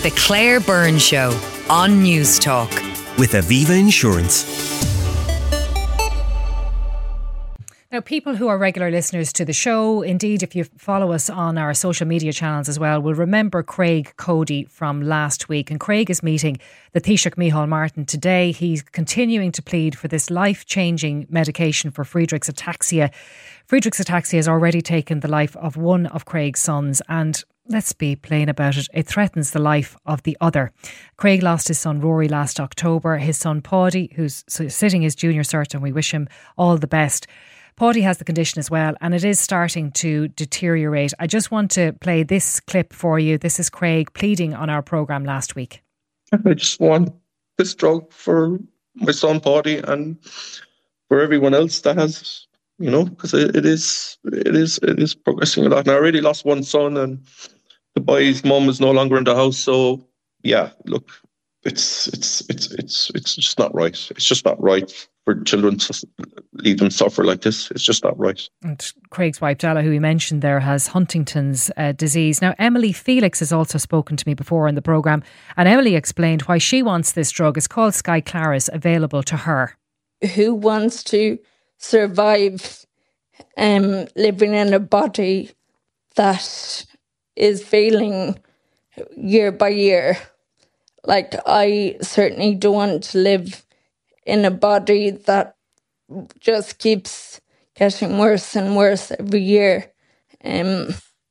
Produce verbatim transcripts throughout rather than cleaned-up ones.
The Claire Byrne Show on News Talk. With Aviva Insurance. Now, people who are regular listeners to the show, indeed, if you follow us on our social media channels as well, will remember Craig Cody from last week. And Craig is meeting the Taoiseach Micheál Martin today. He's continuing to plead for this life-changing medication for Friedreich's ataxia. Friedreich's ataxia has already taken the life of one of Craig's sons, and let's be plain about it, it threatens the life of the other. Craig lost his son Rory last October. His son Paddy, who's sitting his junior cert, and we wish him all the best. Paddy has the condition as well, and it is starting to deteriorate. I just want to play this clip for you. This is Craig pleading on our programme last week. I just want this drug for my son Paddy and for everyone else that has, you know, because it, it is it is it is progressing a lot. And I already lost one son, and the boy's mum is no longer in the house. So yeah, look, it's it's it's it's it's just not right. It's just not right for children to leave them suffer like this. It's just not right. And Craig's wife, Dalla, who we mentioned there, has Huntington's uh, disease. Now, Emily Felix has also spoken to me before in the programme, and Emily explained why she wants this drug. It's called Skyclarys, available to her. Who wants to survive um, living in a body that is failing year by year? Like, I certainly don't want to live in a body that just keeps getting worse and worse every year. Um,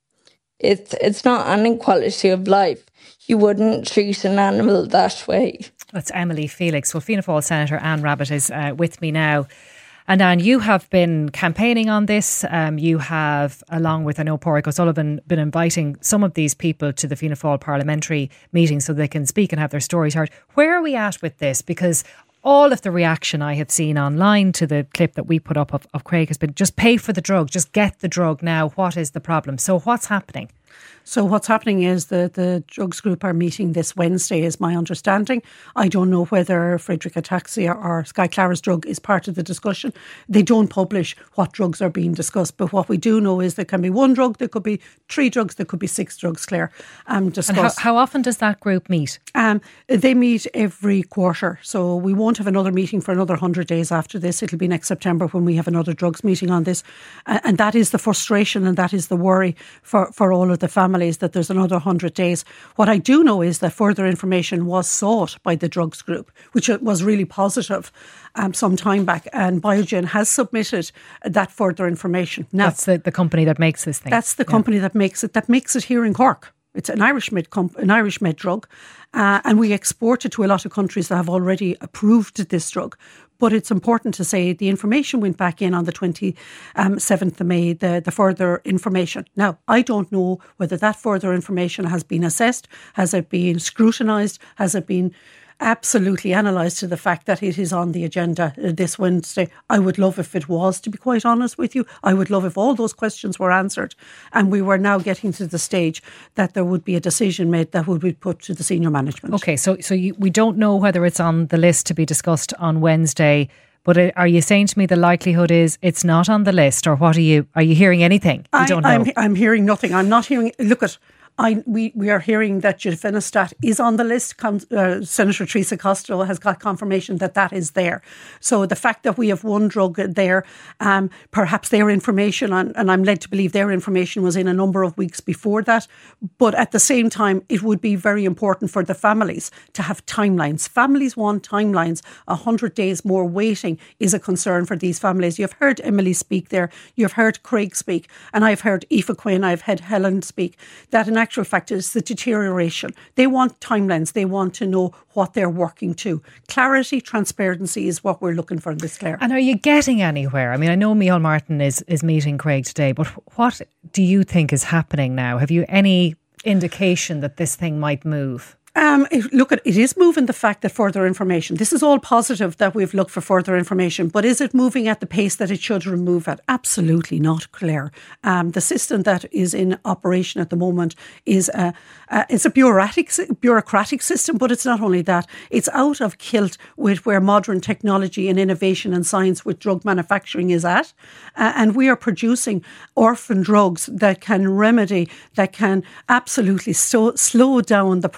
it's it's not an equality of life. You wouldn't treat an animal that way. That's Emily Felix. Well, Fianna Fáil Senator Anne Rabbitte is uh, with me now. And Anne, you have been campaigning on this. Um, you have, along with, I know, Pádraig O'Sullivan, been inviting some of these people to the Fianna Fáil parliamentary meeting so they can speak and have their stories heard. Where are we at with this? Because all of the reaction I have seen online to the clip that we put up of, of Craig has been, just pay for the drug, just get the drug now. What is the problem? So what's happening? So what's happening is that the drugs group are meeting this Wednesday, is my understanding. I don't know whether Friedreich ataxia or Skyclarys drug is part of the discussion. They don't publish what drugs are being discussed, but what we do know is there can be one drug, there could be three drugs, there could be six drugs, Claire, um, discussed. And how, how often does that group meet? Um, they meet every quarter, so we won't have another meeting for another one hundred days after this. It'll be next September when we have another drugs meeting on this. Uh, and that is the frustration and that is the worry for, for all of the families, that there's another one hundred days. What I do know is that further information was sought by the drugs group, which was really positive um, some time back, and Biogen has submitted that further information. Now, that's the, the company that makes this thing. That's the company yeah. that makes it, that makes it here in Cork. It's an Irish made comp- an Irish made drug, uh, and we export it to a lot of countries that have already approved this drug. But it's important to say the information went back in on the twenty-seventh of May, the, the further information. Now, I don't know whether that further information has been assessed, has it been scrutinised, has it been absolutely analysed to the fact that it is on the agenda this Wednesday. I would love if it was, to be quite honest with you. I would love if all those questions were answered and we were now getting to the stage that there would be a decision made that would be put to the senior management. Okay, so so you, we don't know whether it's on the list to be discussed on Wednesday, but are you saying to me the likelihood is it's not on the list, or what are you, are you hearing anything? You I, don't know. I'm, I'm hearing nothing. I'm not hearing, look at, I, we, we are hearing that Gifinostat is on the list. Com, uh, Senator Teresa Costello has got confirmation that that is there. So the fact that we have one drug there, um, perhaps their information, and, and I'm led to believe their information was in a number of weeks before that. But at the same time, it would be very important for the families to have timelines. Families want timelines. A hundred days more waiting is a concern for these families. You've heard Emily speak there. You've heard Craig speak. And I've heard Aoife Quinn, I've heard Helen speak. That in actual fact is the deterioration. They want timelines. They want to know what they're working to. Clarity, transparency is what we're looking for in this, Claire. And are you getting anywhere? I mean, I know Micheál Martin is, is meeting Craig today, but what do you think is happening now? Have you any indication that this thing might move? Um, if, look, at it is moving, the fact that further information, this is all positive that we've looked for further information, but is it moving at the pace that it should move at? Absolutely not, Claire. Um, the system that is in operation at the moment is a, uh, it's a bureaucratic, bureaucratic system, but it's not only that, it's out of kilt with where modern technology and innovation and science with drug manufacturing is at. Uh, and we are producing orphan drugs that can remedy, that can absolutely so, slow down the progress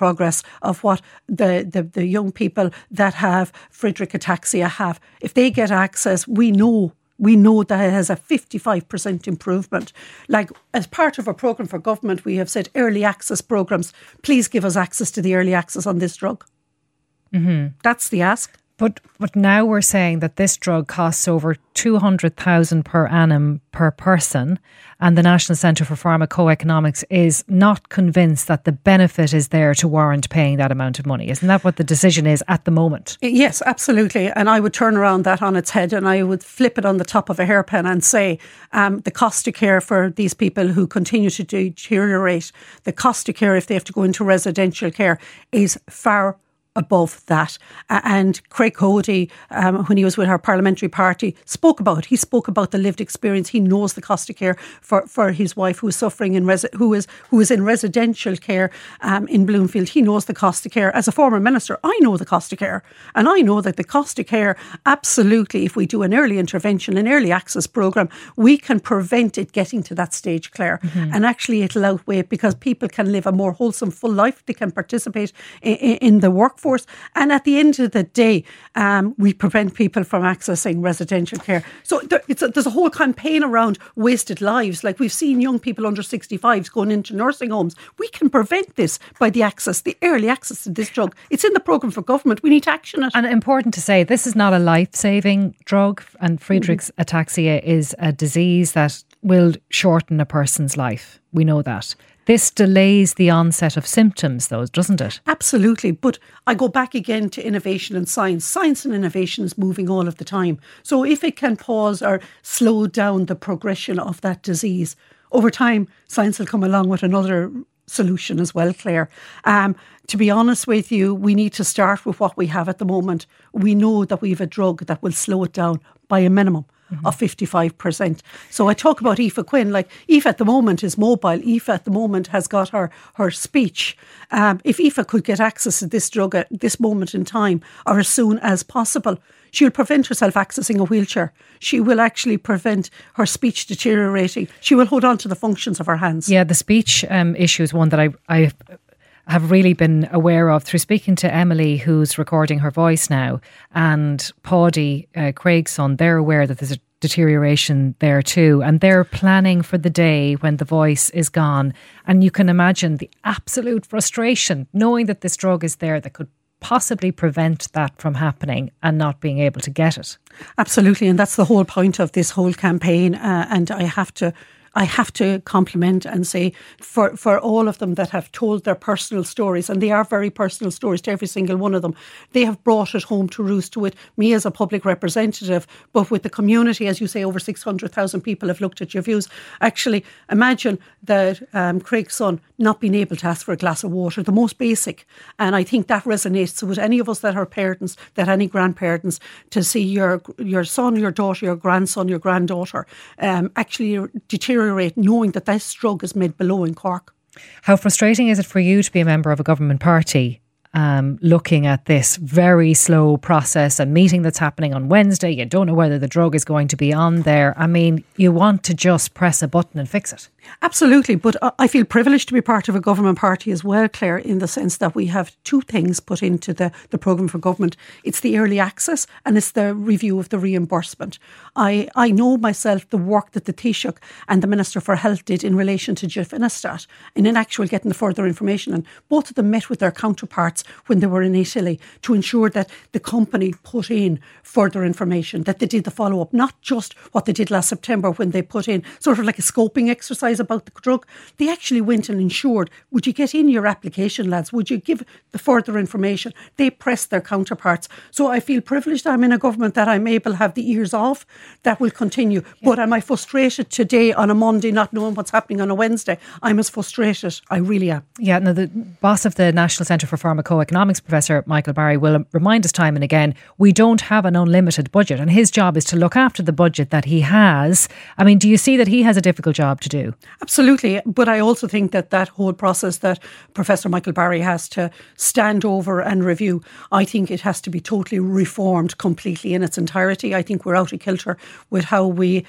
of what the, the, the young people that have Friedreich ataxia have. If they get access, we know We know that it has a fifty-five percent improvement. Like, as part of our programme for government, we have said early access programmes, please give us access to the early access on this drug. Mm-hmm. That's the ask. But but now we're saying that this drug costs over two hundred thousand per annum per person, and the National Centre for Pharmacoeconomics is not convinced that the benefit is there to warrant paying that amount of money. Isn't that what the decision is at the moment? Yes, absolutely. And I would turn around that on its head and I would flip it on the top of a hairpin and say um, the cost of care for these people who continue to deteriorate, the cost of care if they have to go into residential care is far above that. Uh, and Craig Cody, um, when he was with our parliamentary party, spoke about it. He spoke about the lived experience. He knows the cost of care for, for his wife who is suffering in resi- who is who is in residential care um, in Bloomfield. He knows the cost of care. As a former minister, I know the cost of care. And I know that the cost of care, absolutely, if we do an early intervention, an early access programme, we can prevent it getting to that stage, Claire. Mm-hmm. And actually it'll outweigh it because people can live a more wholesome, full life. They can participate in, in the workforce. And at the end of the day, um, we prevent people from accessing residential care. So there, it's a, there's a whole campaign around wasted lives. Like we've seen young people under sixty-fives going into nursing homes. We can prevent this by the access, the early access to this drug. It's in the programme for government. We need to action it. And important to say, this is not a life-saving drug, and Friedreich's mm-hmm. ataxia is a disease that will shorten a person's life. We know that. This delays the onset of symptoms, though, doesn't it? Absolutely. But I go back again to innovation and science. Science and innovation is moving all of the time. So if it can pause or slow down the progression of that disease, over time, science will come along with another solution as well, Claire. Um, to be honest with you, we need to start with what we have at the moment. We know that we have a drug that will slow it down by a minimum. Mm-hmm. Of fifty-five percent. So I talk about Aoife Quinn, like Aoife at the moment is mobile. Aoife at the moment has got her, her speech. Um, if Aoife could get access to this drug at this moment in time or as soon as possible, she'll prevent herself accessing a wheelchair. She will actually prevent her speech deteriorating. She will hold on to the functions of her hands. Yeah, the speech um, issue is one that I... I have really been aware of through speaking to Emily, who's recording her voice now, and Paddy, uh, Craig's son. They're aware that there's a deterioration there too, and they're planning for the day when the voice is gone. And you can imagine the absolute frustration knowing that this drug is there that could possibly prevent that from happening and not being able to get it. Absolutely, and that's the whole point of this whole campaign. Uh, and I have to I have to compliment and say for, for all of them that have told their personal stories, and they are very personal stories to every single one of them, they have brought it home to roost with me as a public representative, but with the community. As you say, over six hundred thousand people have looked at your views. Actually, imagine that um, Craig's son not being able to ask for a glass of water, the most basic. And I think that resonates with any of us that are parents, that any grandparents, to see your your son, your daughter, your grandson, your granddaughter um, actually deteriorate, knowing that this drug is made below in Cork. How frustrating is it for you to be a member of a government party um, looking at this very slow process, a meeting that's happening on Wednesday? You don't know whether the drug is going to be on there. I mean, you want to just press a button and fix it. Absolutely, but I feel privileged to be part of a government party as well, Claire, in the sense that we have two things put into the, the programme for government. It's the early access and it's the review of the reimbursement. I, I know myself the work that the Taoiseach and the Minister for Health did in relation to Gifinistat and in actual getting the further information, and both of them met with their counterparts when they were in Italy to ensure that the company put in further information, that they did the follow-up, not just what they did last September when they put in sort of like a scoping exercise about the drug. They actually went and ensured, would you get in your application, lads? Would you give the further information? They pressed their counterparts. So I feel privileged I'm in a government that I'm able to have the ears off. That will continue. Yeah. But am I frustrated today on a Monday not knowing what's happening on a Wednesday? I'm as frustrated. I really am. Yeah, now the boss of the National Centre for Pharmacoeconomics, Professor Michael Barry, will remind us time and again, we don't have an unlimited budget, and his job is to look after the budget that he has. I mean, do you see that he has a difficult job to do? Absolutely. But I also think that that whole process that Professor Michael Barry has to stand over and review, I think it has to be totally reformed completely in its entirety. I think we're out of kilter with how we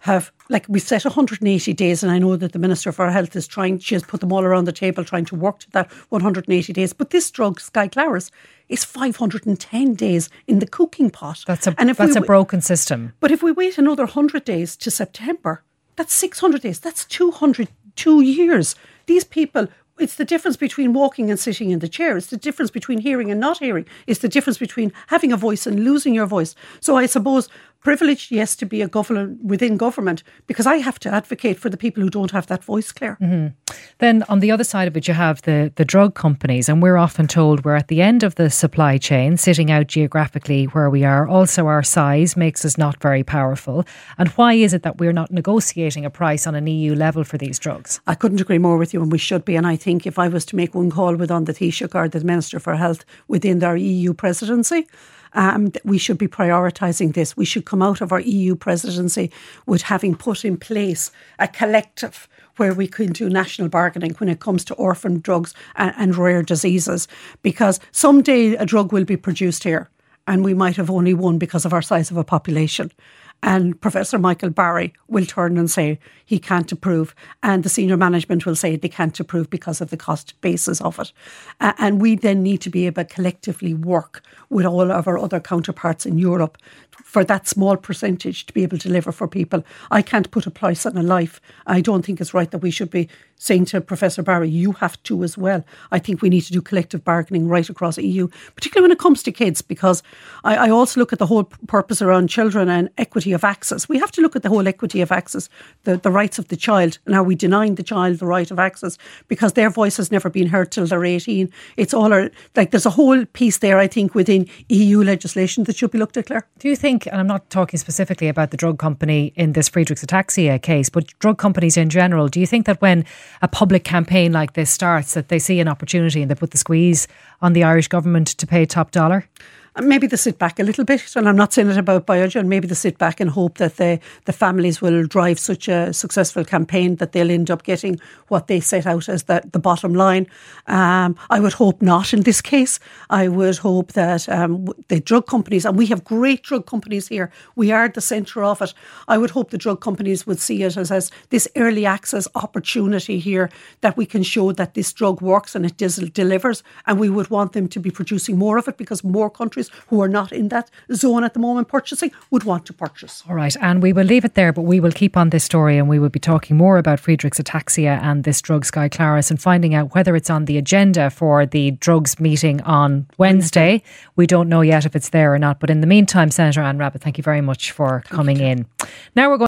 have, like we set one hundred eighty days, and I know that the Minister for Health is trying, she has put them all around the table trying to work to that one hundred eighty days. But this drug, Skyclarys, is five hundred ten days in the cooking pot. That's a, and if that's we, a broken system. But if we wait another one hundred days to September, that's six hundred days. That's two hundred two years. These people, it's the difference between walking and sitting in the chair. It's the difference between hearing and not hearing. It's the difference between having a voice and losing your voice. So I suppose privileged, yes, to be a government within government, because I have to advocate for the people who don't have that voice, Claire. Mm-hmm. Then on the other side of it, you have the, the drug companies, and we're often told we're at the end of the supply chain, sitting out geographically where we are. Also, our size makes us not very powerful. And why is it that we're not negotiating a price on an E U level for these drugs? I couldn't agree more with you, and we should be. And I think if I was to make one call with on the Taoiseach or the Minister for Health within their E U presidency, Um, we should be prioritising this. We should come out of our E U presidency with having put in place a collective where we can do national bargaining when it comes to orphan drugs and, and rare diseases. Because someday a drug will be produced here and we might have only one because of our size of a population. And Professor Michael Barry will turn and say he can't approve. And the senior management will say they can't approve because of the cost basis of it. Uh, and we then need to be able to collectively work with all of our other counterparts in Europe for that small percentage to be able to deliver for people. I can't put a price on a life. I don't think it's right that we should be saying to Professor Barry, you have to as well. I think we need to do collective bargaining right across E U, particularly when it comes to kids, because I, I also look at the whole purpose around children and equity of access. We have to look at the whole equity of access, the, the rights of the child, and are we denying the child the right of access because their voice has never been heard till they're eighteen. It's all our, like there's a whole piece there, I think, within E U legislation that should be looked at, Claire. Do you think, and I'm not talking specifically about the drug company in this Friedreich's ataxia case, but drug companies in general, do you think that when a public campaign like this starts, that they see an opportunity and they put the squeeze on the Irish government to pay top dollar? Maybe they sit back a little bit, and I'm not saying it about Biogen, maybe they sit back and hope that the, the families will drive such a successful campaign that they'll end up getting what they set out as the, the bottom line. Um, I would hope not in this case. I would hope that um, the drug companies, and we have great drug companies here, we are at the centre of it. I would hope the drug companies would see it as, as this early access opportunity here, that we can show that this drug works and it dis- delivers, and we would want them to be producing more of it because more countries who are not in that zone at the moment purchasing would want to purchase. All right, and we will leave it there, but we will keep on this story and we will be talking more about Friedreich's ataxia and this drug Skyclarys and finding out whether it's on the agenda for the drugs meeting on Wednesday. We don't know yet if it's there or not, but in the meantime, Senator Anne Rabbitte, thank you very much for thank coming you. in. Now we're going...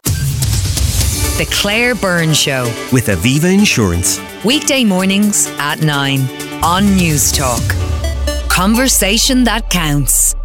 The Claire Byrne Show with Aviva Insurance. Weekday mornings at nine on News Talk. Conversation that counts.